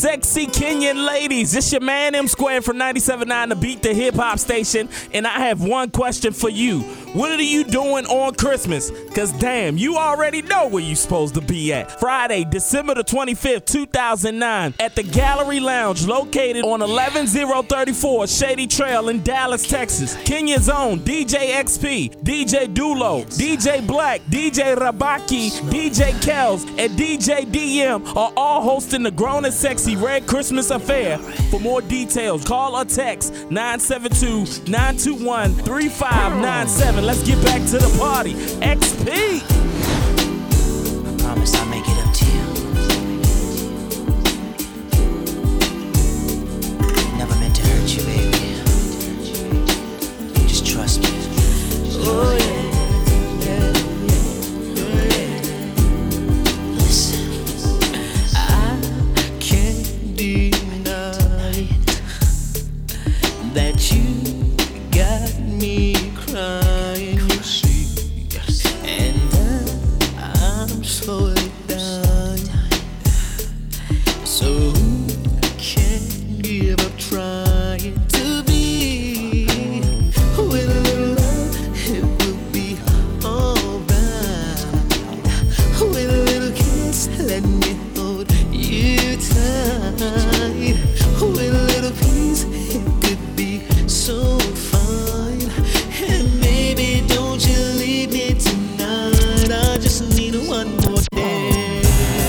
sexy Kenyan ladies. It's your man M Square from 97.9 to Beat the Hip Hop Station. And I have one question for you. What are you doing on Christmas? Because damn, you already know where you're supposed to be at. Friday, December the 25th, 2009 at the Gallery Lounge located on 11034 Shady Trail in Dallas, Texas. Kenya's own DJ XP, DJ Dulo, DJ Black, DJ Rabaki, DJ Kells, and DJ DM are all hosting the Grown and Sexy Red Christmas Affair. For more details, call or text 972-921-3597. Let's get back to the party. XP. I promise I'll make it up to you. Never meant to hurt you, baby. Just trust me. Oh yeah. That you got me crying, you see, and I'm so down. So I can't give up trying to be with a little love. It will be alright. With a little kiss, let me hold you tight. With a little peace, it could be so fine. And baby, don't you leave me tonight. I just need one more day.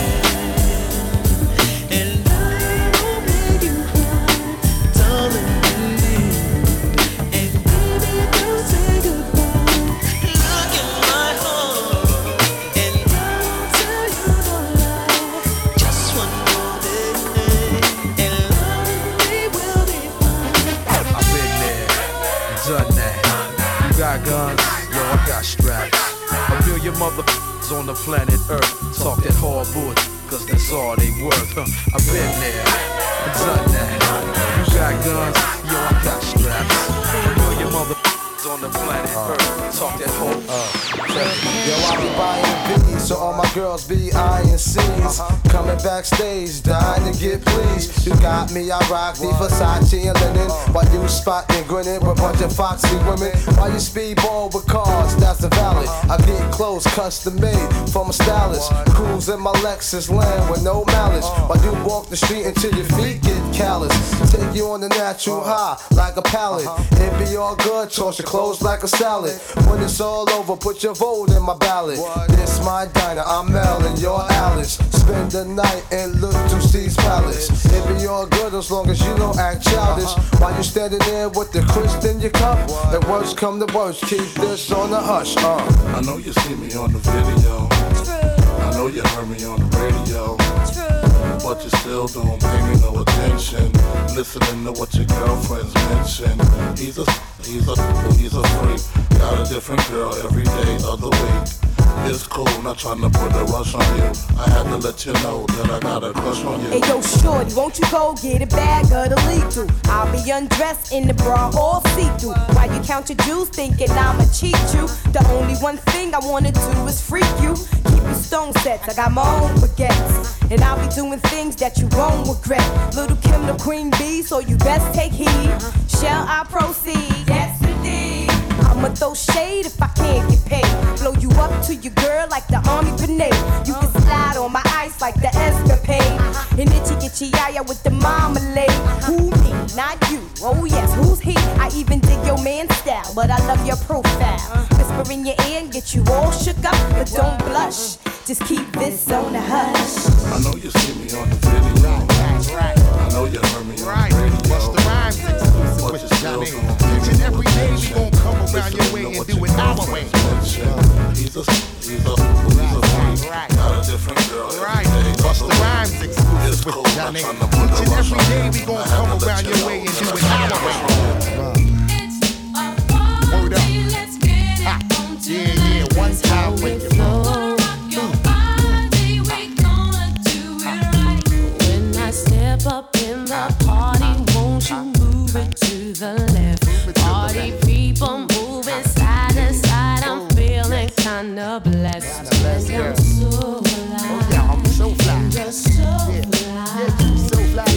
And I won't make you cry, darling, please. And baby, don't say goodbye. Look in my heart, and I'll tell you no lie. Just one more day, and we will be fine. I've been there, done that. You got guns, yo, I got straps. A million motherfuckers on the planet Earth talk that hard bullshit, cause that's all they worth. I've been there, done that. You got guns, yo, I got straps. A million motherfuckers on the planet Earth talk that hard Yo, I be buying B's, so all my girls be eyeing C's. Coming backstage, dying to get pleased. You got me, I rock the Versace and linen. While you spotting, grinning with a bunch of foxy women. While you speedball with cars, that's the valid. I get clothes custom made from a stylist. Cruise in my Lexus land with no malice. While you walk the street until your feet get callous. Take you on the natural high like a pallet. It be all good, toss your clothes like a salad. When it's all over, put your vote in my ballot. This my diner, I'm Mel and you're Alice. Spend the night and look to Steve's Palace. It be all good as long as you don't act childish. While you standing there with the crisp in your cup. If worst come to worst, keep this on the hush. I know you see me on the video. I know you heard me on the radio. But you still don't pay me no attention. Listening to what your girlfriends mention. He's a freak. Got a different girl every day of the week. It's cool, not trying to put a rush on you. I had to let you know that I got a crush on you. Hey yo, shorty, won't you go get a bag of the lethal? I'll be undressed in the bra, all see-through. While you count your jewels, thinking I'ma cheat you. The only one thing I wanna do is freak you. Keep your stone sets, I got my own baguettes. And I'll be doing things that you won't regret. Little Kim the queen bee, so you best take heed. Shall I proceed? Yes, indeed. I'ma throw shade if I can't get paid. Blow you up to your girl like the army grenade. You can slide on my ice like the escapade. And itchy yaya with the marmalade. Who me? Not you. Oh yes, who's he? I even dig your man's style, but I love your profile. Whisper in your ear and get you all shook up, but don't blush. Just keep this on the hush. I know you see me on the video. I know you heard me on the radio. What's the rhymes exclusive with Johnny? Each and every day we gon' come around your way and do it our way. He's a freak. Got a different girl every day. What's the rhymes exclusive with Johnny? Each and every day we gon' come around your way and do it our way. Word up. Ha. Yeah, one time when you flow. Step up in the party, won't you move it to the left? Party people moving side to side, I'm feeling kinda blessed. I'm so fly. Yeah, I'm so fly. You're so fly. Yeah, so fly.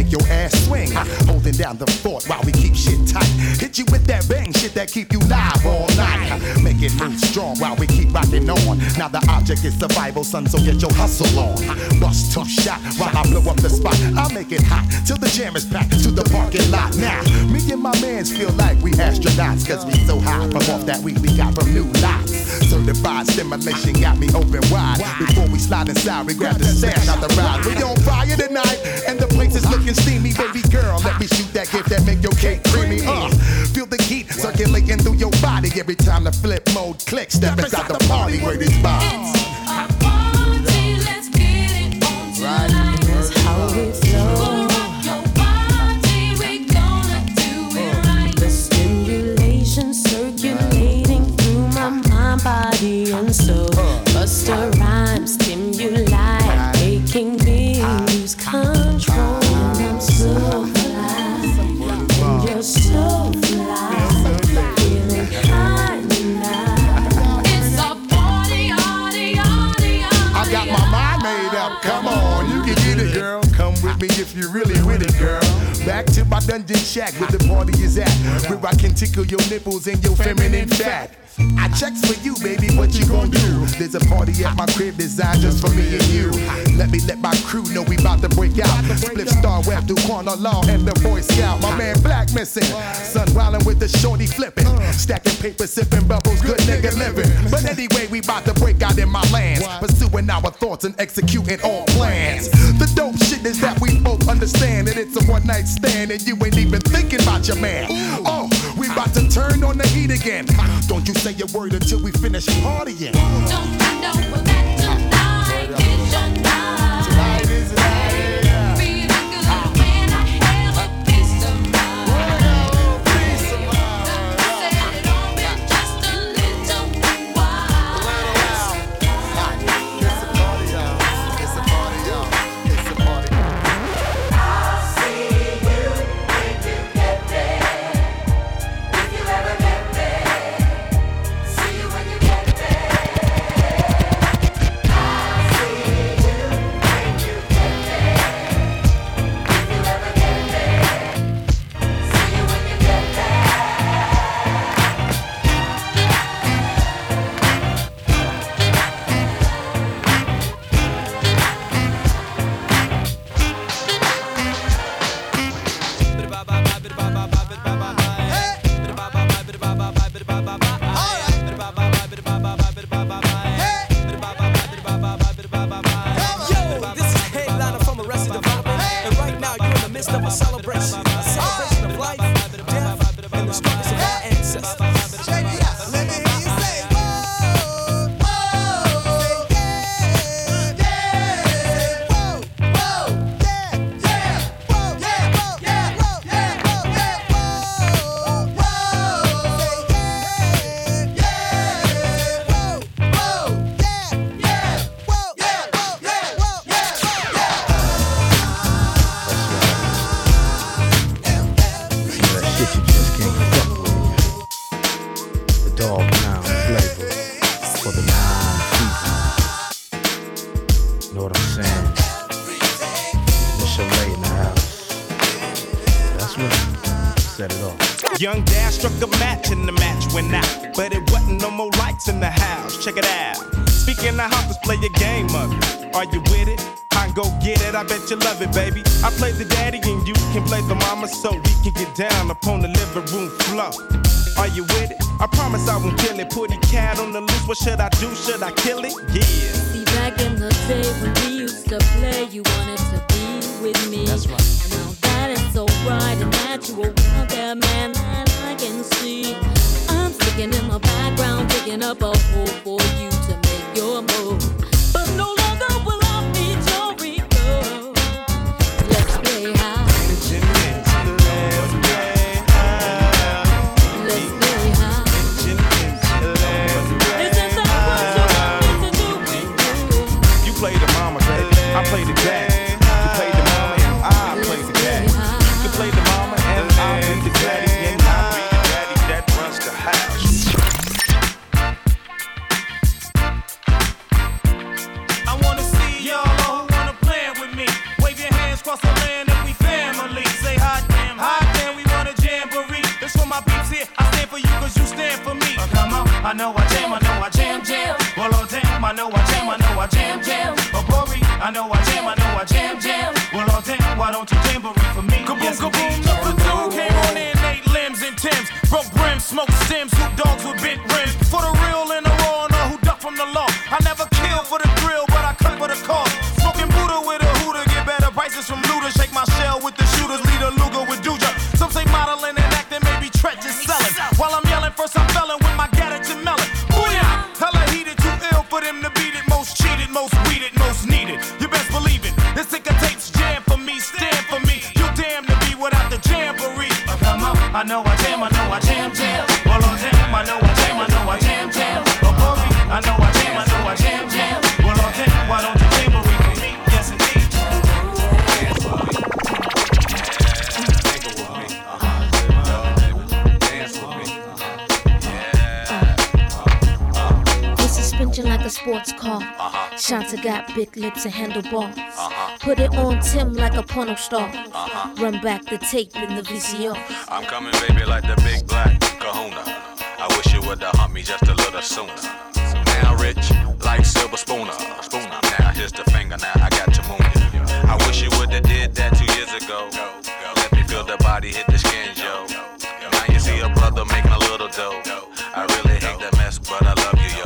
make your ass swing. Holding down the fort while we keep shit tight. Hit you with that bang shit that keep you live all night. Make it move strong while we keep rocking on. Now the object is survival, son, so get your hustle on. Bust tough shot while I blow up the spot. I'll make it hot till the jam is packed to the parking lot. Now, me and my mans feel like we astronauts, cause we so high from off that weed we got from new lots. Certified stimulation got me open wide. Before we slide inside, we grab the stash out the ride. We on fire tonight, and the place is looking steamy. Baby girl, let me shoot that gift that make your cake creamy. Feel the heat circulating through your body every time the flip mode clicks. Step inside the party where this vibes. Body and soul, Busta Rhymes stimuli, making me lose control. And I'm so fly, and you're so fly, feeling high tonight. It's a party, I got my mind made up. Come on, you can get it, girl. Come with me if you're really with it, girl. Back to my dungeon shack where the party is at, where I can tickle your nipples and your feminine fat. I checks for you, baby, what you gon' do? There's a party at my crib designed just for me and you. Let my crew know we bout to break out. Split Star Web, Duquan Law, and the Boy Scout. My man Black missing, son wildin' with the shorty flipping, stacking paper, sipping bubbles, good nigga living. But anyway, we bout to break out in my lands, pursuing our thoughts and executing all plans. The dope shit is that we both understand that it's a one night stand and you ain't even thinking about your man. Oh, we bout to turn on the heat again. Don't you say a word until we finish partying. Don't you know what that tonight is your night? Tonight is the night, yeah. Feeling good when I have a piece of mind. Said it all been just a little while. It's a party, y'all. It's a party, y'all. It's a party. I'll see you when you get there. If you ever get there. See you when you get Young Dad struck a match and the match went out, but it wasn't no more lights in the house. Check it out. Speaking of hoppers, play your game of it. Are you with it? I go get it, I bet you love it, baby. I play the daddy and you can play the mama, so we can get down upon the living room floor. Are you with it? I promise I won't kill it. Put a cat on the loose, what should I do? Should I kill it? Yeah. See, back in the day when we used to play, you wanted to be with me. That's right. And now that it's so bright and natural out there, man, that I can see. I'm sticking in the background, digging up a hole for you to make your move. But no longer will I meet your Rico. Let's play high. Let's play high. Isn't that what you want me to do? You play the mama, baby. I play the daddy. You play the mama and I play the daddy. You play the mama and I play the daddy. And I be the daddy that runs the house. I stand for you cause you stand for me. Come on, I know I jam, jam. Well, oh damn, I know I jam, jam. Oh, Corey, I know I jam, jam. Well, oh damn, why don't you jamboree for me? Kaboom, yes, kaboom, number two came on in 8 limbs and Timbs. Broke brims, smoke stems, hoop dogs with bent rims. For the real and the raw, know who duck from the law. I never kill for the thrill, but I cut for the cause. Smoking Buddha with a hooter, get better prices from looters. Shake my shell with the shooters, lead a Luger with Duja. Some say modeling and acting, maybe treacherous selling. While I'm yelling for some felon with my gadget and melon. Booyah! Hella heated, too ill for them to beat it. Most cheated, most weeded, most needed. You best believe it. This ticker tapes jam for me, stand for me. You damn to be without the jamboree. Come on, I know I jam, jam. Well, oh damn, I know I jam, jam. Oh, Corey, I know I jam, jam. Well, oh damn, why don't you jamboree for me? Yes, indeed. Suspension like a sports car. Shanta got big lips and handlebars. Put it on Tim like a porno star. Run back the tape in the VCR. I'm coming, baby, like the big black kahuna. I wish you would have humped me just a little sooner. Now rich, like Silver Spooner. Now here's the finger, now I got to moon you. I wish you would have did that 2 years ago. Let me feel the body hit the skin, yo. Now you see a brother making a little dough. I really hate the mess, but I love you, yo.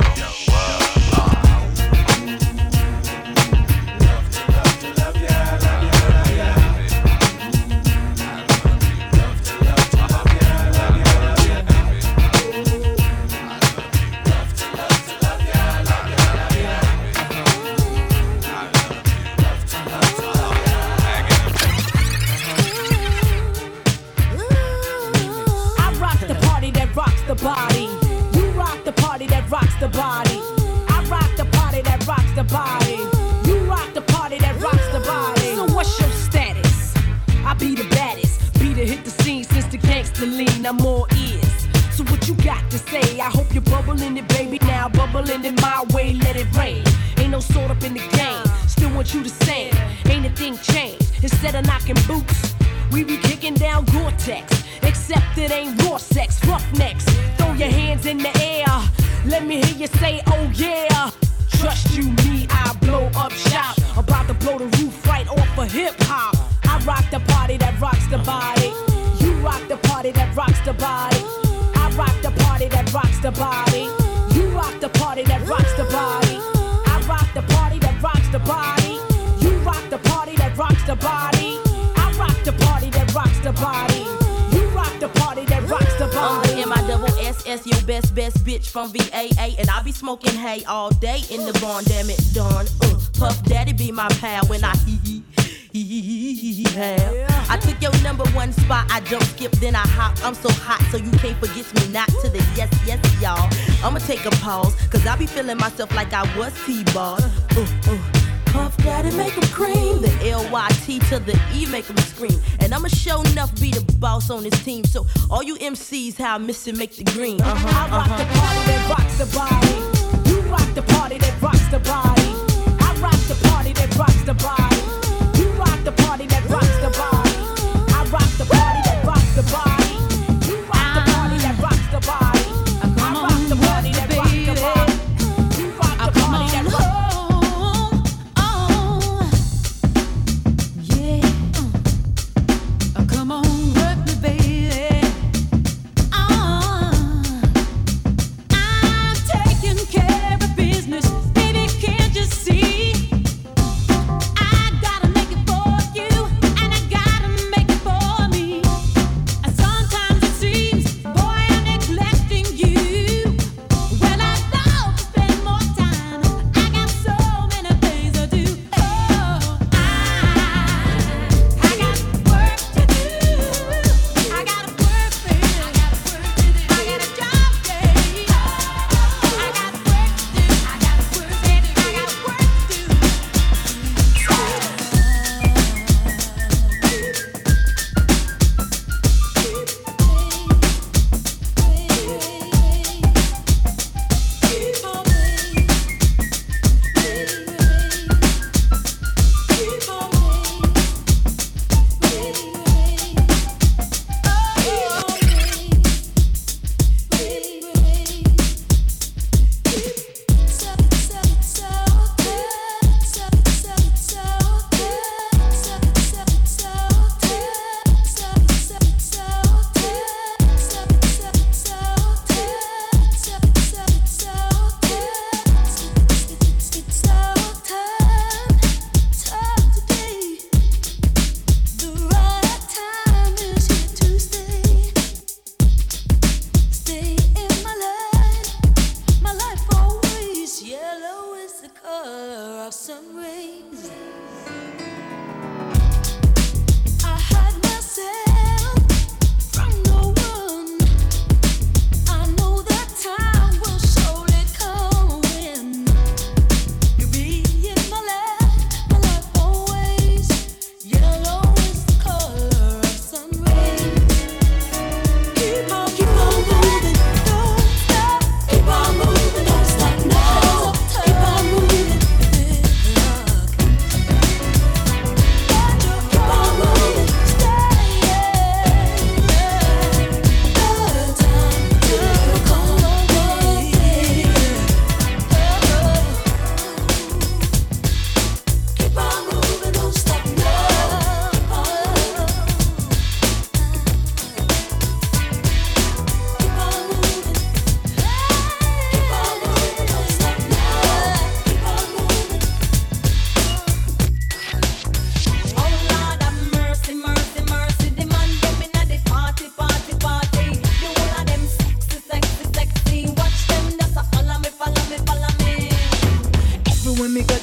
Body. You rock the party that rocks the body. I rock the party that rocks the body. You rock the party that rocks the body. So what's your status? I be the baddest. Be the hit the scene since the gangster lean. I'm all ears. So what you got to say? I hope you're bubbling it, baby. Now bubbling it my way, let it rain. Ain't no sort up in the game. Still want you to sing. Ain't a thing changed. Instead of knocking boots, we be kicking down Gore-Tex. Except it ain't raw sex, roughnecks. Throw your hands in the air. Let me hear you say, oh yeah. Trust you, me, I blow up shop. About to blow the roof right off of hip-hop. I rock the party that rocks the body. You rock the party that rocks the body. I rock the party that rocks the body. You rock the party that rocks the body. I rock the party that rocks the body. You rock the party that rocks the body. I rock the party that rocks the body. The party that rocks the body. M-I-double-S-S, your best bitch from VAA. And I be smoking hay all day in the barn, damn it, darn. Puff Daddy be my pal when I have. I took your #1 spot, I jump, skip, then I hop. I'm so hot, so you can't forget me not to the yes, y'all. I'ma take a pause, cause I be feeling myself like I was T-ball. Puff Daddy make 'em cream. The L-Y-T to the E make 'em scream. And I'ma show enough be the boss on this team. So all you MCs, how I miss it, make the green. I rock the party that rocks the body. You rock the party that rocks the body. I rock the party that rocks the body. You rock the party that rocks the body. I rock the party that rocks the body. You rock the party that rocks the body. I rock the party that rocks the body. You rock the party that rocks the body. See, I gotta make it for you, and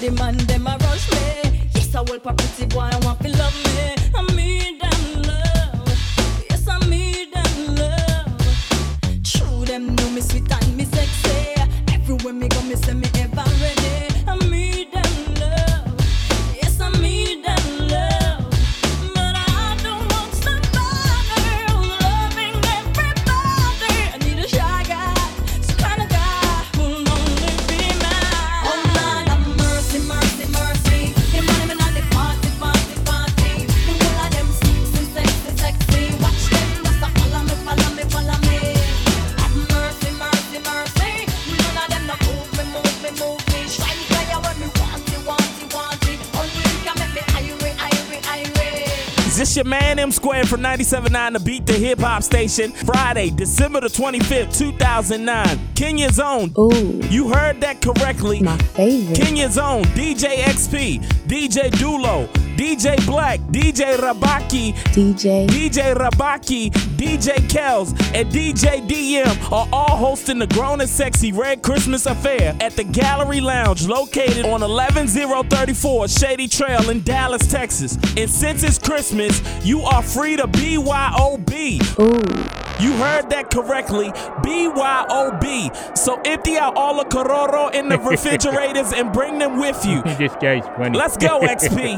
the man them a rush me. Yes, I will pop pretty boy, I want to love me. I need them love. Yes, I need them love. True, them know me sweet and me sexy. Everywhere me go, me say me ever ready. I need them love. Yes, I need them love. But I don't want somebody who's loving everybody. I need a shy guy, some kind of guy who'll only be mine. Oh Lord, have mercy, mercy, mercy. The money me not the party, party, party. The whole of them sexy, sexy, sexy. Watch them just a follow me, follow me, follow me. Have mercy, mercy, mercy. None of them no move me, move me, move me. Shine fire when me want it, want it, want it. Only you can make me irate, irate, irate. Is this your man M Square from 97.9 The Beat, the hip hop station? Friday, December the 25th, 2009. Kenya's Own. Ooh. You heard that correctly. My favorite. Kenya's Own. DJ XP, DJ Dulo, DJ Black, DJ Rabaki, DJ Rabaki, DJ Kells, and DJ DM are all hosting the Grown and Sexy Red Christmas Affair at the Gallery Lounge located on 11034 Shady Trail in Dallas, Texas. And since it's Christmas, you are free to BYOB. Ooh. You heard that correctly, BYOB. So empty out all the Cororo in the refrigerators and bring them with you. This guy's funny. Let's go, XP.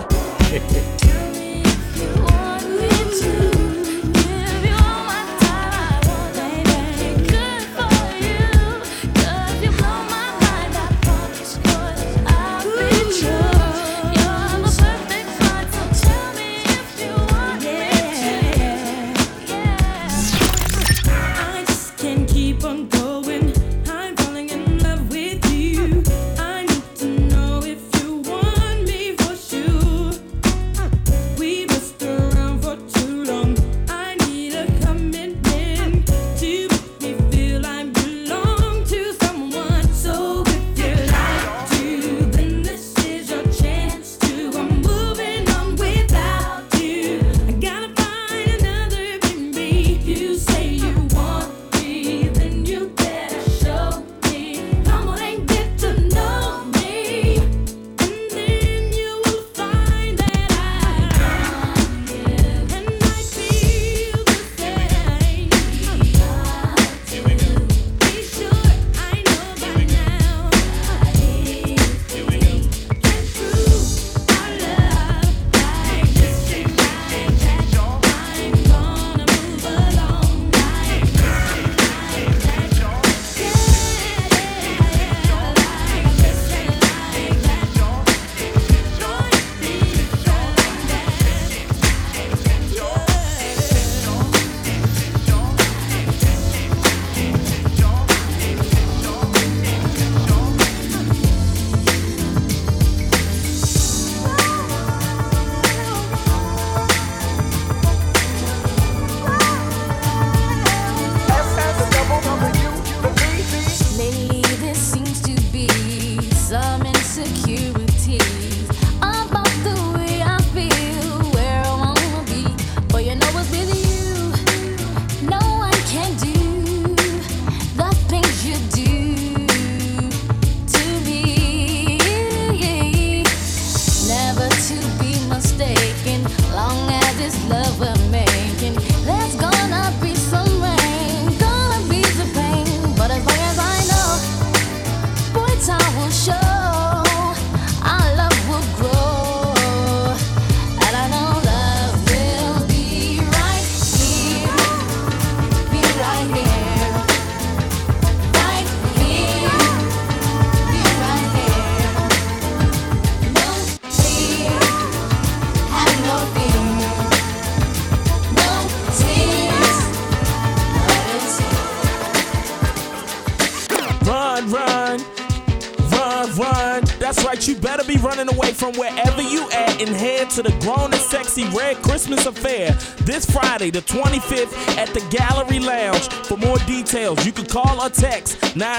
That's right, you better be running away from wherever you at and head to the Grown and Sexy Red Christmas Affair this Friday, the 25th at the Gallery Lounge. For more details, you can call or text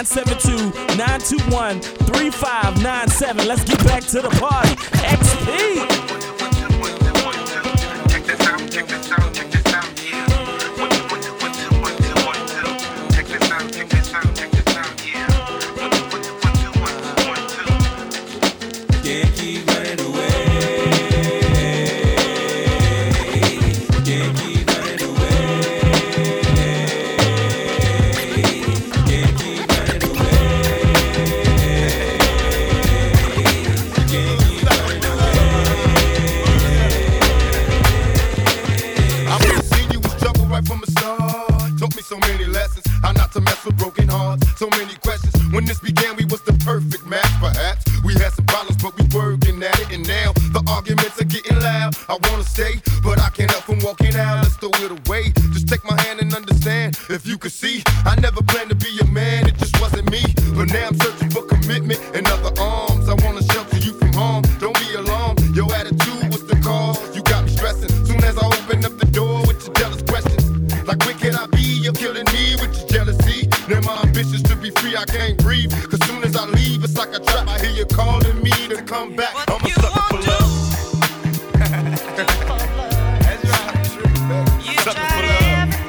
972-921-3597. Let's get back to the party. XP! Yeah. with broken hearts. So many questions. When this began, we was the perfect match. Perhaps we had some problems, but we working at it. And now the arguments are getting loud. I wanna stay, but I can't help from walking out. Let's throw it away. Just take my hand and understand. If you could see, I never planned to be a man. It just wasn't me. But now I'm searching for commitment and other arms. I wanna shelter you from harm. Don't be alarmed. Your attitude was the cause. You got me stressing. Soon as I open up the door with your jealous questions. Like where can I be? You're killing me with your jealousy. Now my ambitions to be free, I can't breathe. Cause soon as I leave, it's like a trap. I hear you calling me to come back. I'm a sucker for love. That's right. Sucker for love.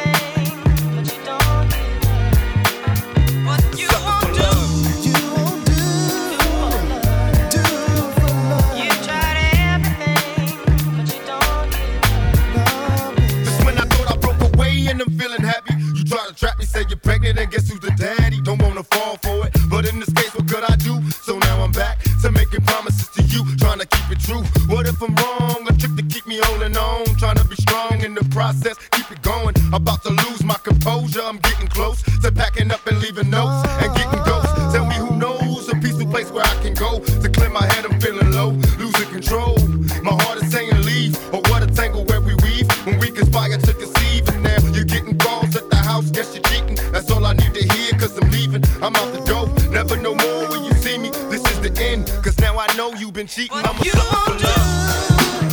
And I'm feeling happy. You try to trap me, say you're pregnant, and guess who's the daddy? Don't wanna fall for it, but in this case, what could I do? So now I'm back to making promises to you, trying to keep it true. What if I'm wrong? A trick to keep me holding on, trying to be strong in the process, keep it going. About to lose my composure, I'm getting close to packing up and leaving notes and getting ghosts. Tell me who knows a peaceful place where I can go to clear my head. I'm feeling low, losing control. My heart is saying leave, or what a tangle where we weave when we conspire to conceive. And now you're getting calls at the house, guess you're cheating. That's all I need to hear, cause I'm leaving. I'm out the door, never no more when you see me. This is the end, cause now I know you've been cheating. I'm a sucker for love.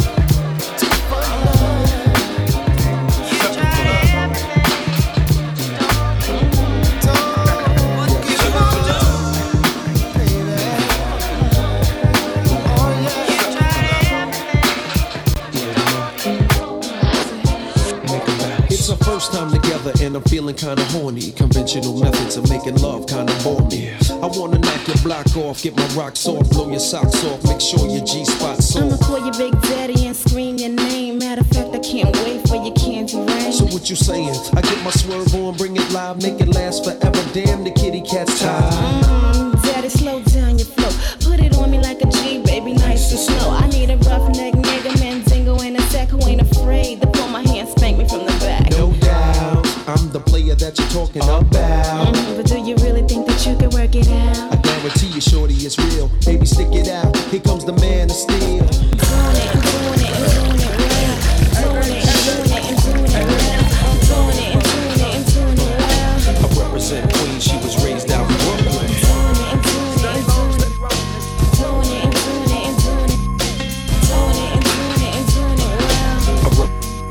It's our first time together and I'm feeling kinda horny. Conventional methods of making love kinda bore me. I wanna knock your block off, get my rocks off, blow your socks off, make sure your G-spot's I'ma off. call you Big Daddy and scream your name. Matter of fact, I can't wait for your candy rain. So what you saying? I get my swerve on, bring it live, make it last forever. Damn, the kitty cat's tired. Daddy, slow down your flow. Put it on me like a G, baby, nice and slow. I need a roughneck nigga, Mandingo, and a sack who ain't afraid to pull my hand, spank me from the back. No doubt, I'm the player that you're talking about. But do you really think that you can work it out? I guarantee you, shorty, it's real. Baby, stick it out. Here comes the man of steel. Doing it and doing it and doing it well. Doing it and doing it and doing it well. Doing it and doing it and doing it well. I represent Queens, she was raised out in Brooklyn. Doing it and doing it and doing it. Doing it and doing it and doing it. Doing it and doing it and doing it well.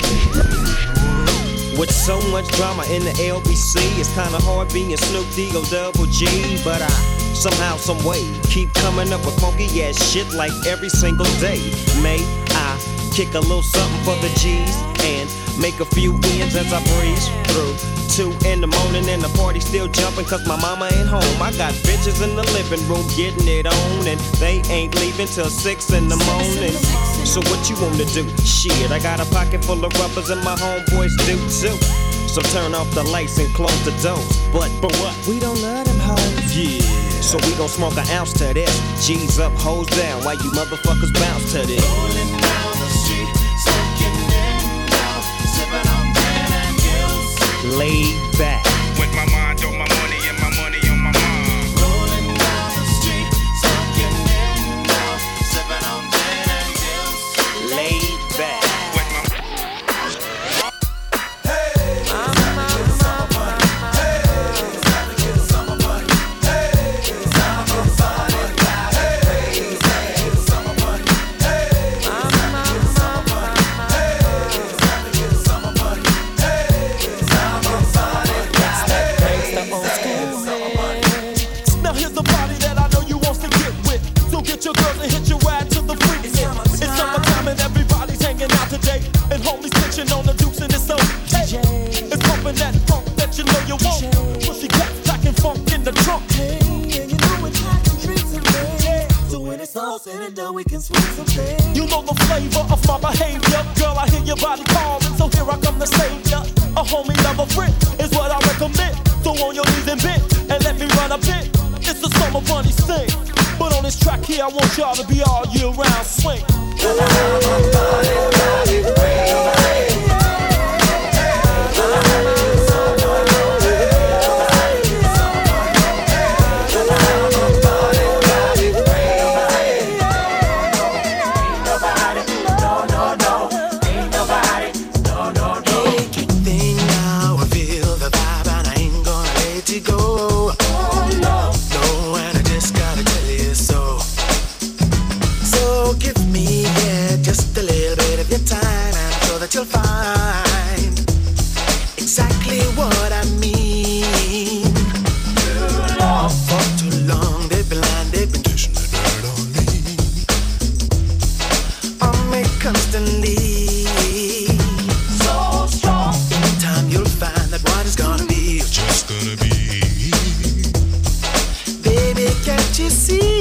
With so much drama in the LBC, it's kinda hard being Snoop D-O double G. But I somehow, some way, keep coming up with funky ass shit like every single day. May I kick a little something for the G's and make a few ends as I breeze through 2 in the morning and the party still jumping cause my mama ain't home. I got bitches in the living room getting it on and they ain't leaving till 6 in the morning. So what you wanna do? Shit, I got a pocket full of rubbers and my homeboys do too. So turn off the lights and close the doors. But what? We don't love them hoes. Yeah. So we gon' smoke an ounce to this. G's up, hoes down, while you motherfuckers bounce to this. Rolling down the street, smoking in and out, sipping on gin and gills. Laid back. With my mind on my money and my money on my mind. Rolling down the street, smoking in and out, sipping on gin and gills. Laid back. And homie's pitching on the dukes in his own. Hey, it's pumping that funk that you know you want. Pushy cats packing funk in the trunk. Hey, and you know it's hot to drink some rain. So when it's all said and done, we can swing some things. You know the flavor of my behavior. Girl, I hear your body calling, so here I come to save ya. A homie never friend is what I recommend. So on your knees and bend, and let me run a bit. It's the summer bunny thing. But on this track here, I want y'all to be all year round swing. Oh no, no, and I just gotta tell you so. So give me, yeah, just a little bit of your time. I'm sure that you'll find exactly what I mean. Too long, for too long, they've been lying, they've been dishing the dirt on me, on me constantly. So strong, in time you'll find that what is gonna be is just gonna be. Baby, can't you see?